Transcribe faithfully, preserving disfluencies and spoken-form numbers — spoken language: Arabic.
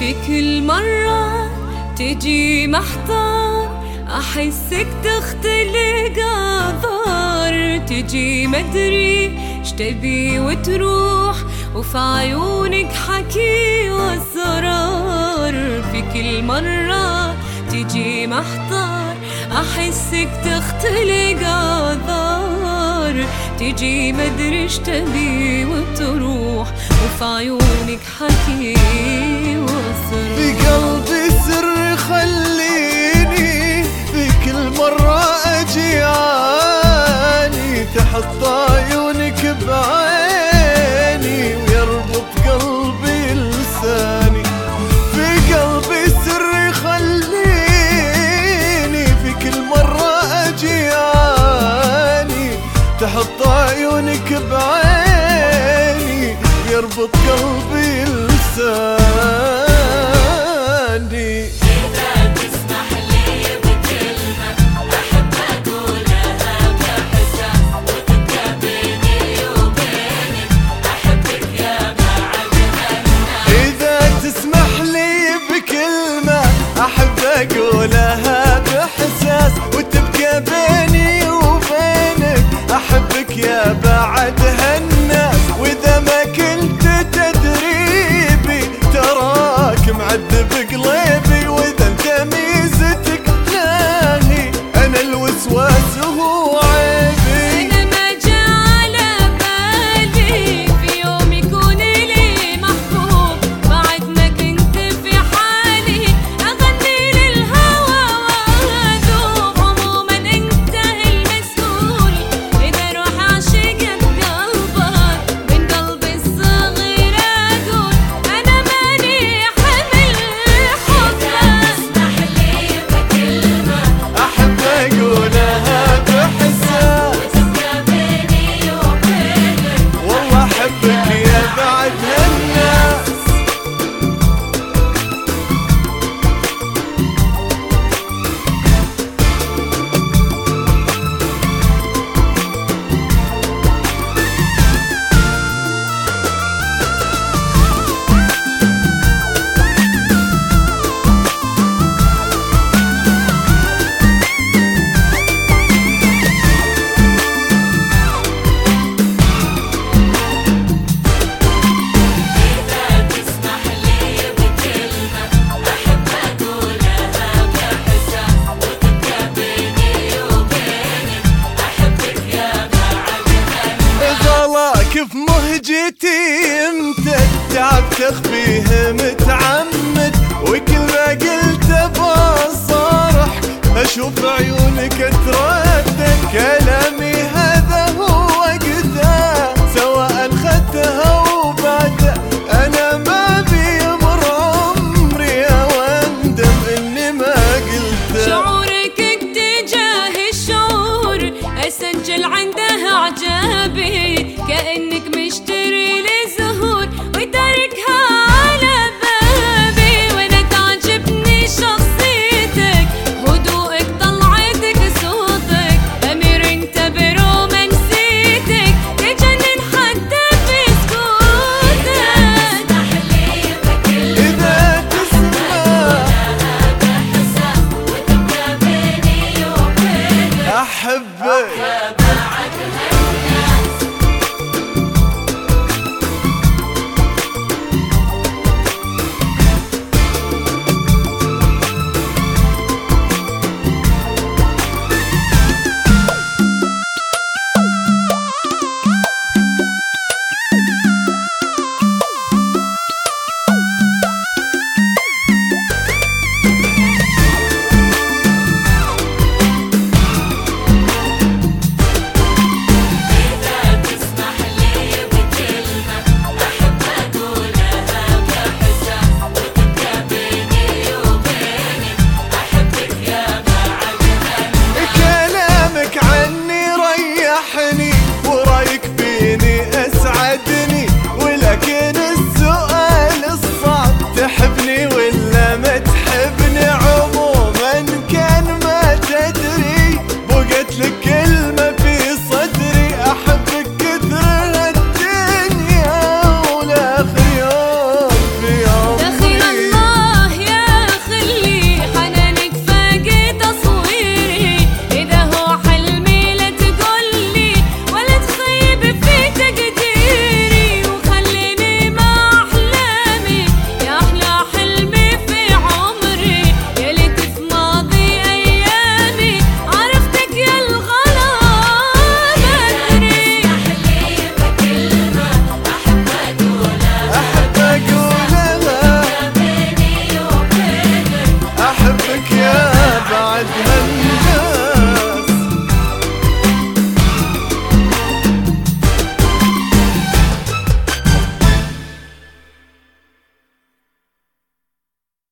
في كل مرة تجي محتار، أحسك تختلق أعذار، تجي مدري شتبي وتروح، وفي عيونك حكي وأسرار. في كل مرة تجي محتار، أحسك تختلق أعذار، تجي مدري شتبي وتروح، وفي عيونك حكي وأسرار. في قلبي سر خليني في كل مرة أجي عاني، تحط عيونك بعيني ويربط قلبي لساني. في قلبي سر خليني في كل مرة أجي عاني، تحط عيونك بعيني ويربط قلبي لساني. أقولها بإحساس وتبقى بيني وبينك، أحبك يا بعد هالناس. وإذا ما كنت تدري بي تراك معذب قلبي، وإذا انت ميزتك لاهي أنا الوسواس هو عيبي. أنا ما جا على بالي في يوم يكون لي محبوب بعد ما كنت في حالي أغني كيف مهجتي امتى تعب تخفيه متعمد، وكل ما قلت بصارحك اشوف عيونك تردد كلامي